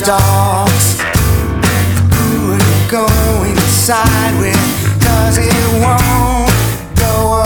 dogs. Who are you going inside with? 'Cause it won't go